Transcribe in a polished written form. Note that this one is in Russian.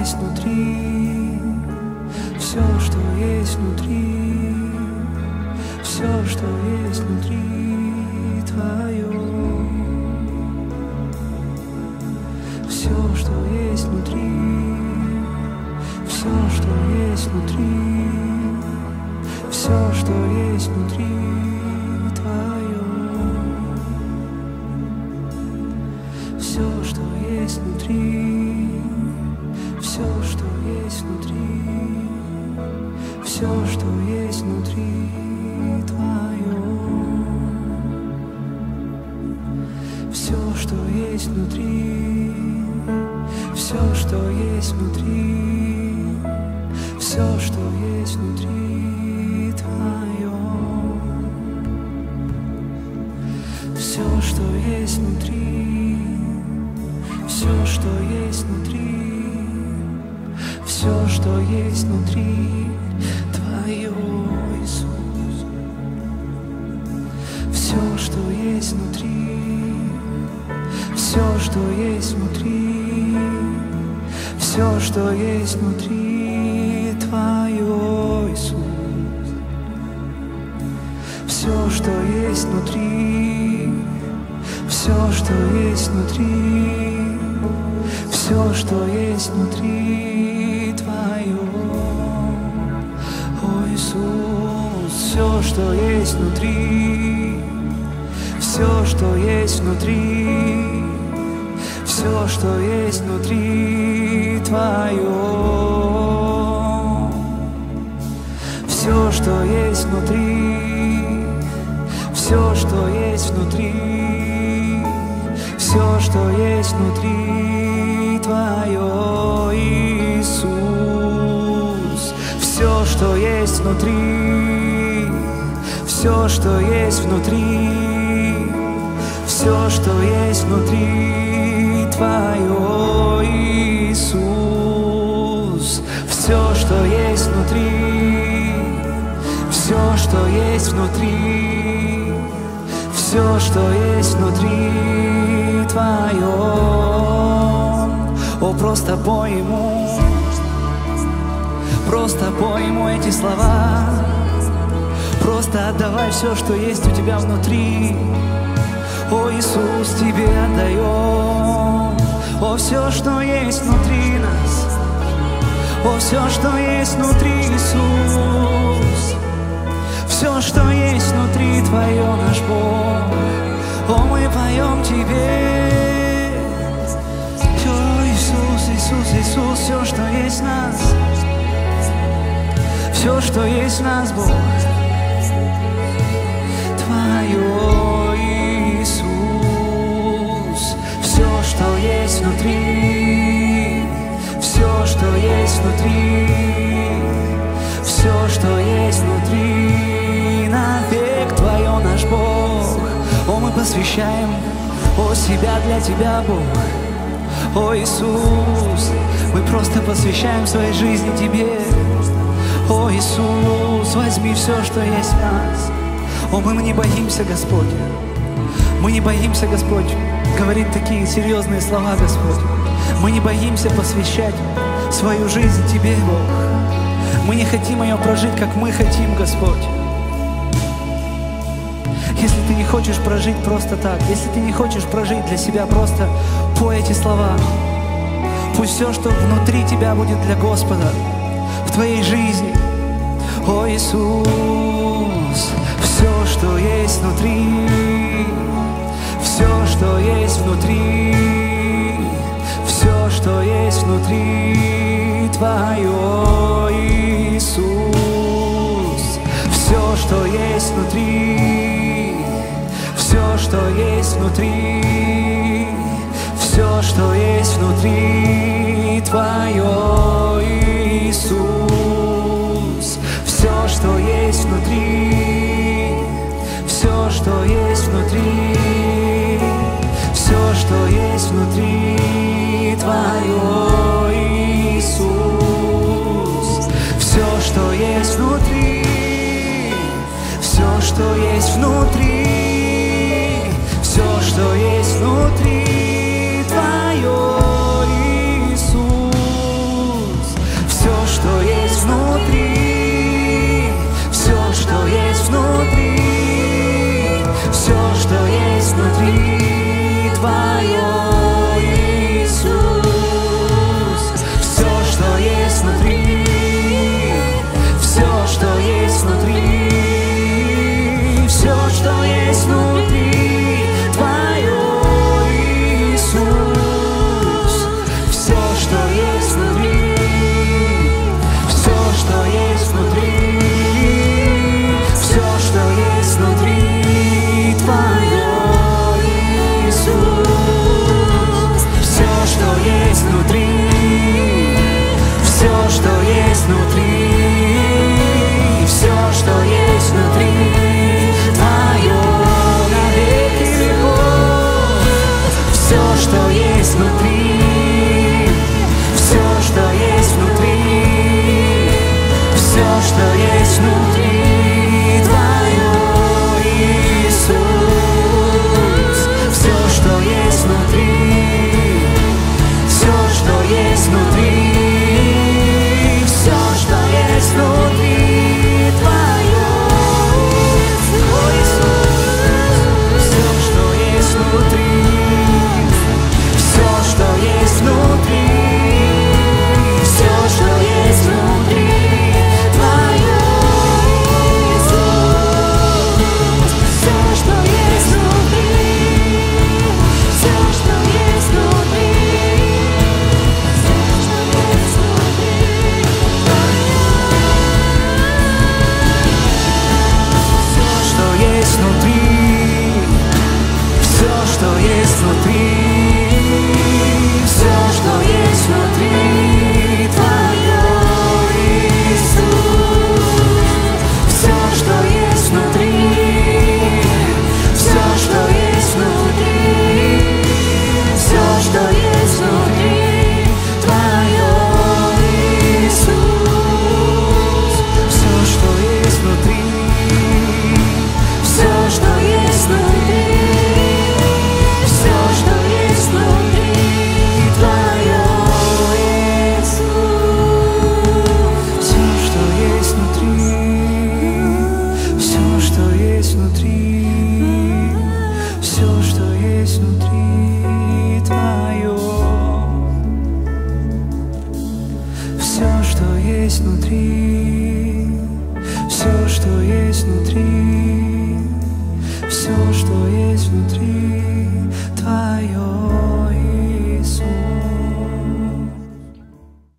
есть внутри, все, что есть внутри, все, что есть внутри твое, все, что есть внутри, все, что есть внутри, все, что есть внутри твое, все, что есть внутри, все, что есть внутри, все, что есть внутри твое, все, что есть внутри, все, что есть внутри, все, что есть внутри твое, все, что есть внутри, все, что есть внутри, все, что есть внутри твое, Иисус, все, что есть внутри, все, что есть внутри, все, что есть внутри твое, Иисус, все, что есть внутри, все, что есть внутри, все, что есть внутри твое, о Иисус, все, что есть внутри, все, что есть внутри, все, что есть внутри твое, все, что есть внутри, все, что есть внутри, все, что есть внутри твое, Иисус, все, что есть внутри, все, что есть внутри, все, что есть внутри твое, Иисус, все, что есть внутри, все, что есть внутри, все, что есть внутри твое, о, просто пой ему, просто пой ему эти слова, просто отдавай все, что есть у тебя внутри, о, Иисус, тебе отдаем, о, все, что есть внутри нас, о, все, что есть внутри, Иисус, все, что есть внутри твое, наш Бог, о, мы поем тебе, о, Иисус, Иисус, Иисус, все, что есть в нас, все, что есть в нас, Бог, твое, Иисус, все, что есть внутри, все, что есть внутри, все, что есть внутри, навек твое, наш Бог, о, мы посвящаем, о, себя для тебя, Бог, о, Иисус, мы просто посвящаем своей жизни тебе, о, Иисус, возьми все, что есть в нас, о, мы не боимся, Господь, мы не боимся, Господь, говорить такие серьезные слова, Господь, мы не боимся посвящать свою жизнь тебе, Бог, мы не хотим ее прожить, как мы хотим, Господь. Если ты не хочешь прожить просто так, если ты не хочешь прожить для себя, просто пой эти слова. Пусть все, что внутри тебя, будет для Господа в твоей жизни. О, Иисус, все, что есть внутри, все, что есть внутри, все, что есть внутри твое, Иисус, все, что есть внутри, все, что есть внутри, все, что есть внутри твое, Иисус, все, что есть внутри, все, что есть внутри, все, что есть внутри твое, Иисус, все, что есть внутри, все, что есть внутри, все, что есть внутри твое, Иисус, внутри Твое, Иисус. Все, что есть внутри, все, что есть внутри, все, что есть внутри Твое, Иисус. Все, что есть внутри, все, что есть внутри, все, что есть внутри Твое, Иисус. Все, что есть внутри, все, что есть внутри, все, что есть внутри Твое на веки веков. Все, что есть внутри, все, что есть внутри, все, что есть внутри Твое, Иисус. Все, что есть внутри, все, что есть внутри, все, что есть внутри Твое, О, Иисус. Все, что есть внутри, все, что есть внутри, все, что есть внутри Твое, Иисус. Все, что есть внутри, все, что есть внутри, все, что есть внутри Твое. Все, что есть внутри, все, что есть внутри,